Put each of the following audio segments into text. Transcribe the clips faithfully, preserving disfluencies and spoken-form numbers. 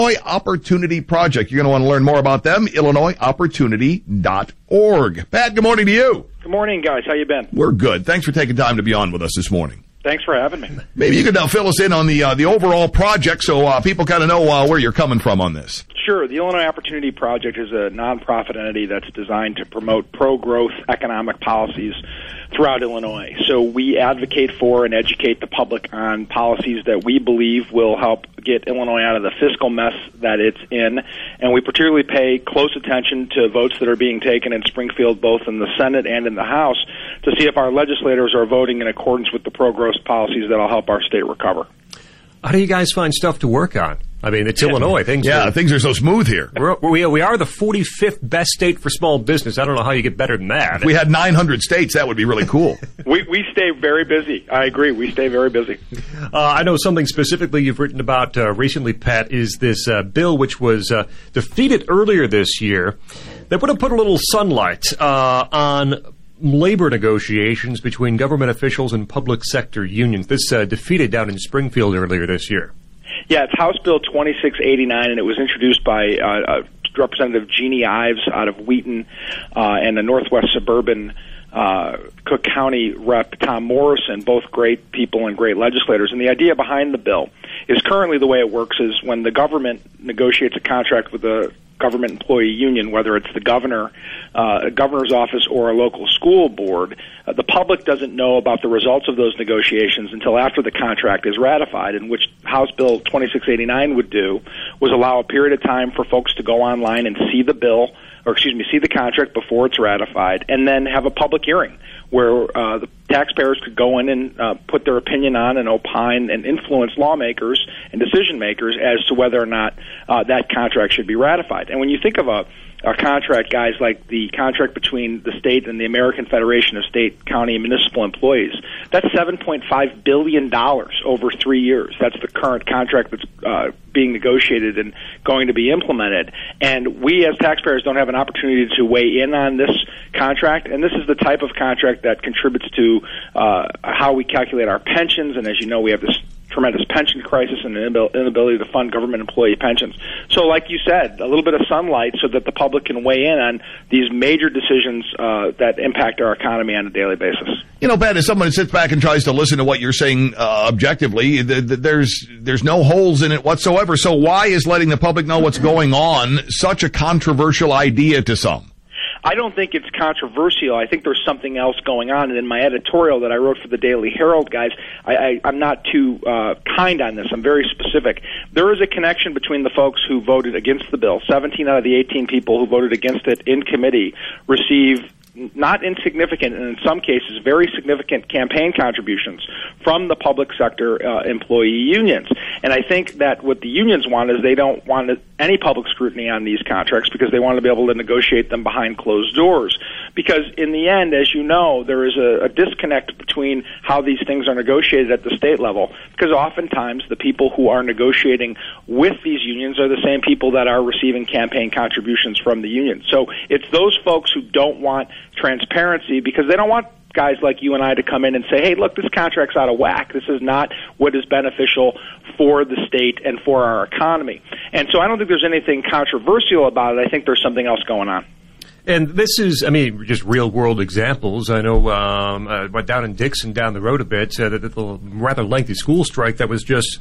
Illinois Opportunity Project. You're going to want to learn more about them, illinois opportunity dot org. Pat, good morning to you. Good morning, guys. How you been? We're good. Thanks for taking time to be on with us this morning. Thanks for having me. Maybe you could uh, fill us in on the uh, the overall project so uh, people kind of know uh, where you're coming from on this. Sure. The Illinois Opportunity Project is a nonprofit entity that's designed to promote pro-growth economic policies throughout Illinois. So we advocate for and educate the public on policies that we believe will help get Illinois out of the fiscal mess that it's in. And we particularly pay close attention to votes that are being taken in Springfield, both in the Senate and in the House, to see if our legislators are voting in accordance with the pro-growth policies that will help our state recover. How do you guys find stuff to work on? I mean, it's Illinois. Things yeah, are, things are so smooth here. We're, we, we are the forty-fifth best state for small business. I don't know how you get better than that. If we had nine hundred states, that would be really cool. we we stay very busy. I agree. We stay very busy. Uh, I know something specifically you've written about uh, recently, Pat, is this uh, bill which was uh, defeated earlier this year that would have put a little sunlight uh, on labor negotiations between government officials and public sector unions. This uh, defeated down in Springfield earlier this year. Yeah, it's House Bill twenty-six eighty-nine, and it was introduced by uh, uh, Representative Jeannie Ives out of Wheaton uh, and the Northwest Suburban uh, Cook County Rep Tom Morrison, both great people and great legislators. And the idea behind the bill is currently the way it works is when the government negotiates a contract with a government employee union, whether it's the governor, uh, a governor's office, or a local school board, uh, the public doesn't know about the results of those negotiations until after the contract is ratified, and which House Bill twenty-six eighty-nine would do was allow a period of time for folks to go online and see the bill, or excuse me, see the contract before it's ratified, and then have a public hearing where uh, the taxpayers could go in and uh, put their opinion on and opine and influence lawmakers and decision makers as to whether or not uh, that contract should be ratified. And when you think of a, a contract, guys, like the contract between the state and the American Federation of State, County, and Municipal Employees, that's seven point five billion dollars over three years. That's the current contract that's uh, being negotiated and going to be implemented. And we as taxpayers don't have an opportunity to weigh in on this contract, and this is the type of contract that contributes to uh, how we calculate our pensions. And as you know, we have this tremendous pension crisis and an inability to fund government employee pensions. So like you said, a little bit of sunlight so that the public can weigh in on these major decisions uh, that impact our economy on a daily basis. You know, Pat, as someone who sits back and tries to listen to what you're saying uh, objectively, th- th- there's there's no holes in it whatsoever. So why is letting the public know what's going on such a controversial idea to some? I don't think it's controversial. I think there's something else going on. And in my editorial that I wrote for the Daily Herald, guys, I, I, I'm not too uh, kind on this. I'm very specific. There is a connection between the folks who voted against the bill. seventeen out of the eighteen people who voted against it in committee receive not insignificant, and in some cases very significant campaign contributions from the public sector uh, employee unions. And I think that what the unions want is they don't want any public scrutiny on these contracts because they want to be able to negotiate them behind closed doors. Because in the end, as you know, there is a, a disconnect between how these things are negotiated at the state level, because oftentimes the people who are negotiating with these unions are the same people that are receiving campaign contributions from the union. So it's those folks who don't want transparency because they don't want guys like you and I to come in and say, hey, look, this contract's out of whack. This is not what is beneficial for the state and for our economy. And so I don't think there's anything controversial about it. I think there's something else going on. And this is, I mean, just real-world examples. I know um, uh, down in Dixon, down the road a bit, uh, the, the rather lengthy school strike that was just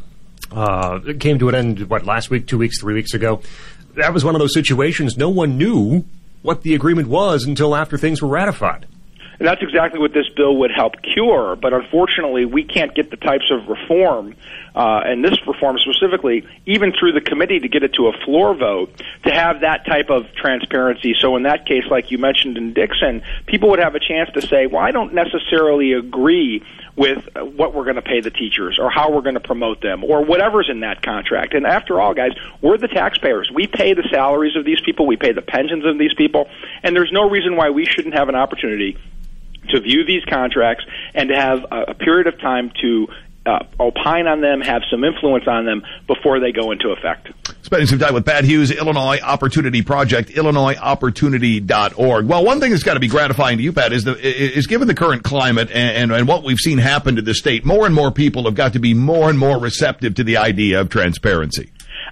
uh, came to an end, what, last week, two weeks, three weeks ago. That was one of those situations no one knew what the agreement was until after things were ratified. And that's exactly what this bill would help cure. But unfortunately, we can't get the types of reform, uh, and this reform specifically, even through the committee to get it to a floor vote, to have that type of transparency. So in that case, like you mentioned in Dixon, people would have a chance to say, well, I don't necessarily agree with what we're going to pay the teachers or how we're going to promote them or whatever's in that contract. And after all, guys, we're the taxpayers. We pay the salaries of these people. We pay the pensions of these people. And there's no reason why we shouldn't have an opportunity to view these contracts and to have a, a period of time to uh, opine on them, have some influence on them before they go into effect. Spending some time with Pat Hughes, Illinois Opportunity Project, illinois opportunity dot org. Well, one thing that's got to be gratifying to you, Pat, is the is given the current climate and, and, and what we've seen happen to the state, more and more people have got to be more and more receptive to the idea of transparency.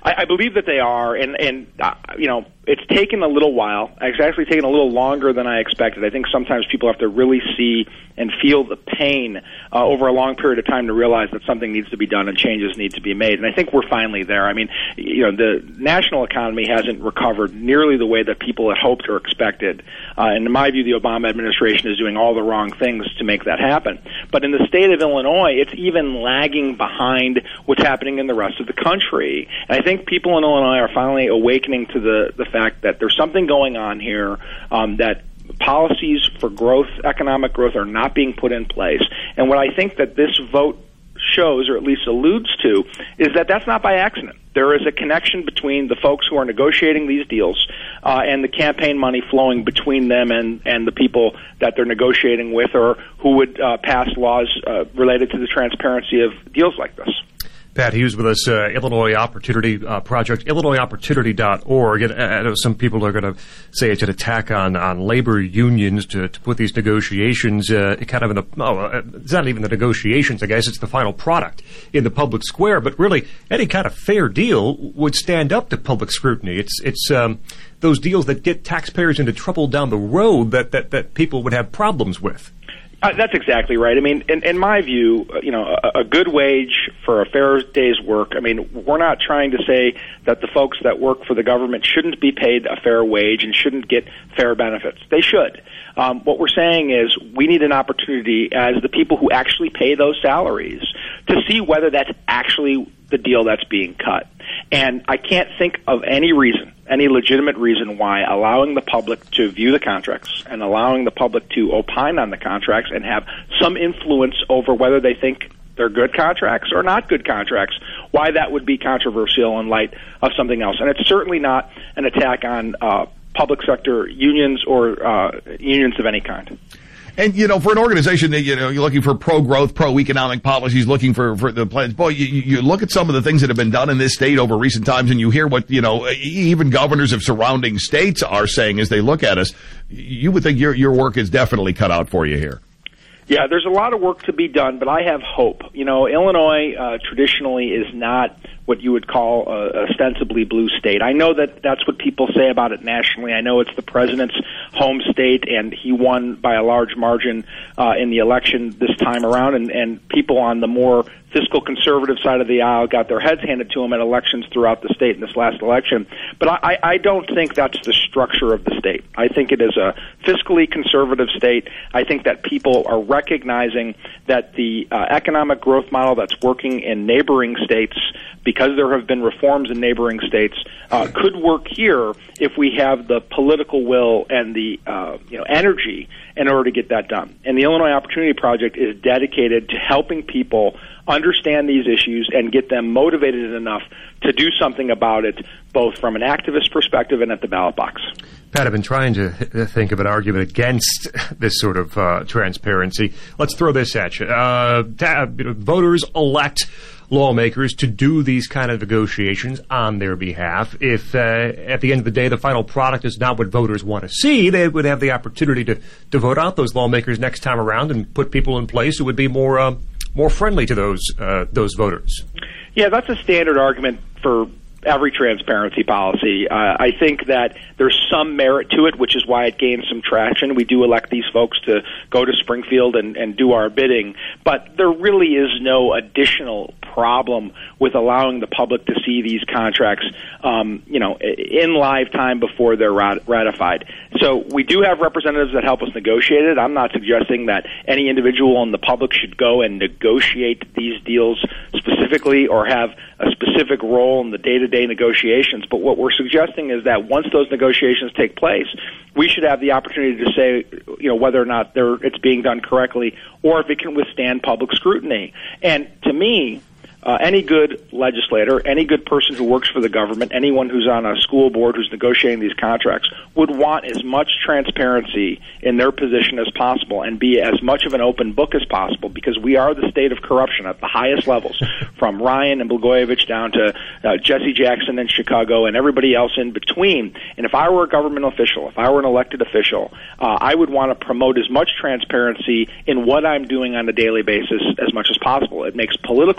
I, I believe that they are, and, and uh, you know, it's taken a little while. It's actually taken a little longer than I expected. I think sometimes people have to really see and feel the pain uh, over a long period of time to realize that something needs to be done and changes need to be made. And I think we're finally there. I mean, you know, the national economy hasn't recovered nearly the way that people had hoped or expected. Uh, and in my view, the Obama administration is doing all the wrong things to make that happen. But in the state of Illinois, it's even lagging behind what's happening in the rest of the country. And I think people in Illinois are finally awakening to the, the fact that there's something going on here, um, that policies for growth, economic growth, are not being put in place. And what I think that this vote shows, or at least alludes to, is that that's not by accident. There is a connection between the folks who are negotiating these deals uh, and the campaign money flowing between them and, and the people that they're negotiating with, or who would uh, pass laws uh, related to the transparency of deals like this. Pat Hughes with us, uh, Illinois Opportunity uh, Project, Illinois Opportunity dot org. And I know some people are going to say it's an attack on, on labor unions to, to put these negotiations uh, kind of in the, oh, uh, it's not even the negotiations, I guess, it's the final product in the public square. But really, any kind of fair deal would stand up to public scrutiny. It's it's um, those deals that get taxpayers into trouble down the road that, that, that people would have problems with. Uh, that's exactly right. I mean, in, in my view, uh, you know, a, a good wage for a fair day's work. I mean, we're not trying to say that the folks that work for the government shouldn't be paid a fair wage and shouldn't get fair benefits. They should. Um, what we're saying is we need an opportunity as the people who actually pay those salaries to see whether that's actually the deal that's being cut. And I can't think of any reason, any legitimate reason why allowing the public to view the contracts and allowing the public to opine on the contracts and have some influence over whether they think they're good contracts or not good contracts, why that would be controversial in light of something else. And it's certainly not an attack on uh, public sector unions or uh, unions of any kind. And, you know, for an organization that, you know, you're looking for pro-growth, pro-economic policies, looking for, for the plans, boy, you, you look at some of the things that have been done in this state over recent times, and you hear what, you know, even governors of surrounding states are saying as they look at us. You would think your your work is definitely cut out for you here. Yeah, there's a lot of work to be done, but I have hope. You know, Illinois uh, traditionally is not what you would call a ostensibly blue state. I know that that's what people say about it nationally. I know it's the president's home state, and he won by a large margin uh, in the election this time around, and, and people on the more fiscal conservative side of the aisle got their heads handed to them at elections throughout the state in this last election. But I, I don't think that's the structure of the state. I think it is a fiscally conservative state. I think that people are recognizing that the uh, economic growth model that's working in neighboring states, because there have been reforms in neighboring states, uh, could work here if we have the political will and the uh, you know energy in order to get that done. And the Illinois Opportunity Project is dedicated to helping people understand these issues and get them motivated enough to do something about it, both from an activist perspective and at the ballot box. Pat, I've been trying to think of an argument against this sort of uh, transparency. Let's throw this at you. Uh, ta- voters elect lawmakers to do these kind of negotiations on their behalf. If uh, at the end of the day the final product is not what voters want to see, they would have the opportunity to, to vote out those lawmakers next time around and put people in place who would be more uh, more friendly to those uh, those voters. Yeah, that's a standard argument for every transparency policy. Uh, I think that there's some merit to it, which is why it gains some traction. We do elect these folks to go to Springfield and, and do our bidding, but there really is no additional problem with allowing the public to see these contracts, um, you know, in live time before they're rat- ratified. So we do have representatives that help us negotiate it. I'm not suggesting that any individual in the public should go and negotiate these deals specifically or have a specific role in the day-to-day negotiations. But what we're suggesting is that once those negotiations take place, we should have the opportunity to say, you know, whether or not they're, it's being done correctly or if it can withstand public scrutiny. And to me, Uh, any good legislator, any good person who works for the government, anyone who's on a school board who's negotiating these contracts would want as much transparency in their position as possible and be as much of an open book as possible, because we are the state of corruption at the highest levels, from Ryan and Blagojevich down to uh, Jesse Jackson in Chicago and everybody else in between. And if I were a government official, if I were an elected official, uh, I would want to promote as much transparency in what I'm doing on a daily basis as much as possible. It makes political sense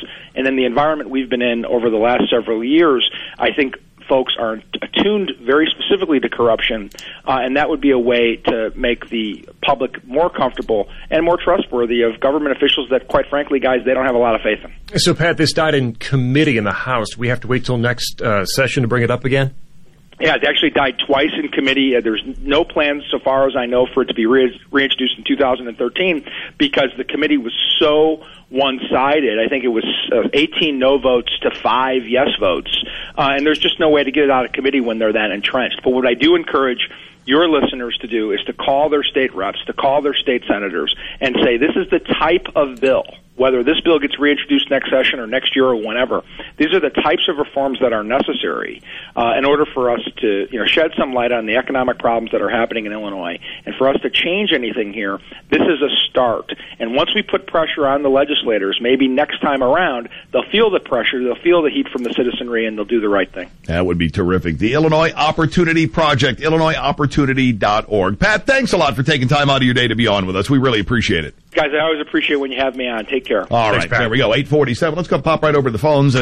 And in the environment we've been in over the last several years, I think folks are attuned very specifically to corruption, uh, and that would be a way to make the public more comfortable and more trustworthy of government officials that, quite frankly, guys, they don't have a lot of faith in. So, Pat, this died in committee in the House. Do we have to wait till next uh, session to bring it up again? Yeah, it actually died twice in committee. Uh, there's no plans, so far as I know, for it to be re- reintroduced in two thousand thirteen because the committee was so one-sided. I think it was uh, eighteen no votes to five yes votes, uh, and there's just no way to get it out of committee when they're that entrenched. But what I do encourage your listeners to do is to call their state reps, to call their state senators, and say, this is the type of bill, whether this bill gets reintroduced next session or next year or whenever, these are the types of reforms that are necessary uh, in order for us to, you know, shed some light on the economic problems that are happening in Illinois. And for us to change anything here, this is a start. And once we put pressure on the legislators, maybe next time around, they'll feel the pressure, they'll feel the heat from the citizenry, and they'll do the right thing. That would be terrific. The Illinois Opportunity Project, illinois opportunity dot org. Pat, thanks a lot for taking time out of your day to be on with us. We really appreciate it. Guys, I always appreciate when you have me on. Take care. All Thanks, right, Pat. there we go, eight forty-seven. Let's go pop right over to the phones.